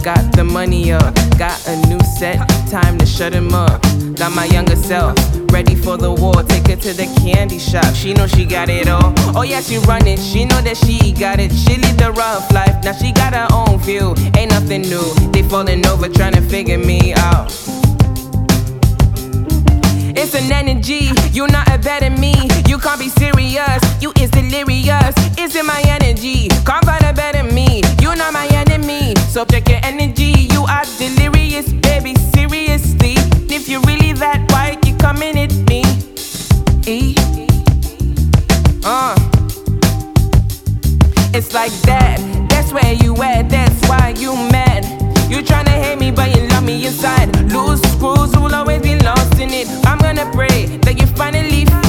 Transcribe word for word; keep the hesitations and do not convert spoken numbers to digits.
got the money up, got a new set, time to shut him up. Got my younger self, ready for the war, take her to the candy shop. She know she got it all, oh yeah she run it, she know that she got it. She live the rough life, now she got her own view, ain't nothing new. They falling over trying to figure me out. It's an energy, you not a better me. You can't be serious, you is delirious. It's in my energy, can't find a better me. You not my enemy, so check your energy. You are delirious, baby, seriously. If you're really that white, you coming at me. E. Uh. It's like that, that's where you at, that's why you mad. You tryna hate me, but you love me inside. Loose screws will always be lost in it. I'm gonna pray that you finally